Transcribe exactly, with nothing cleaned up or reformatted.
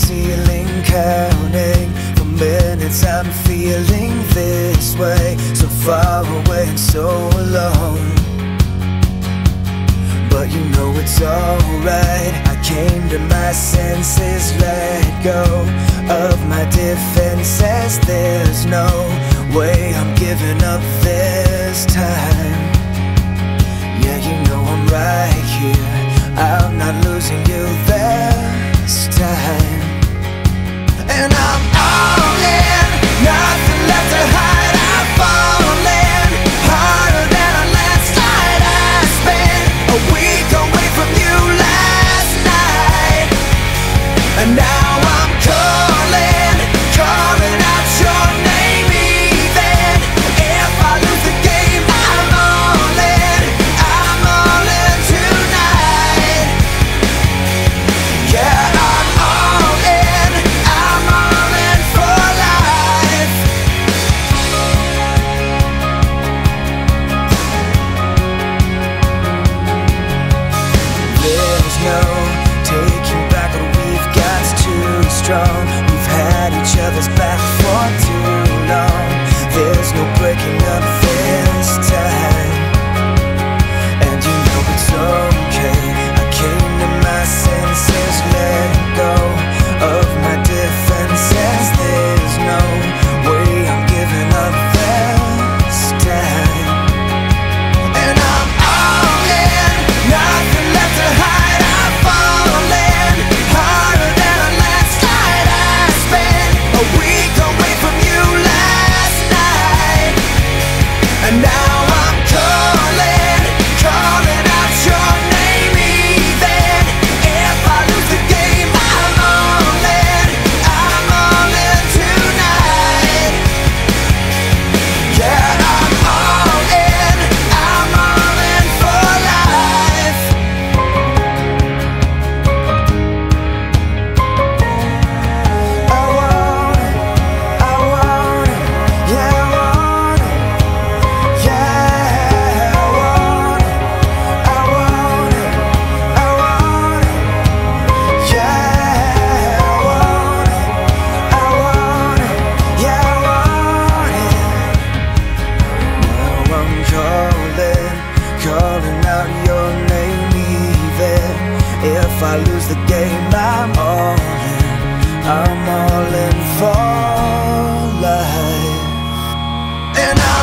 ceiling, counting for minutes. I'm feeling this way, so far away and so alone. But you know it's alright. I came to my senses, let go of my defenses. There's no way I'm giving up this time. Yeah, you know I'm right here. I'm not losing you this time. And I'm all in, nothing left to hide. I'm falling harder than a landslide. I spent a week away from you last night, and now I'm calling, calling out your name. Even if I lose the game, I'm all in, I'm all in tonight. Yeah, I'm all in, I'm all in for life. There's no taking back what we've got's too strong. We've had each other's back for too long. There's no breaking up this time, and you know it's okay. I came to my senses, let go of my defenses. There's no way I'm giving up this time. And I'm all in, nothing left to hide. I'm falling harder than a landslide. I spent a week away from you last night, and now I'm calling, calling out your name. Even if I lose the game, I'm all in, I'm all in tonight. Yeah, I'm all in, I'm all in for life. I want it, I want it, yeah, I want it, yeah, I want it, I want it, I want it, yeah, I want it, I want it, yeah, I want it. Now I'm calling, calling out your name. Even if I lose the game, I'm all in, I'm all in for life. And I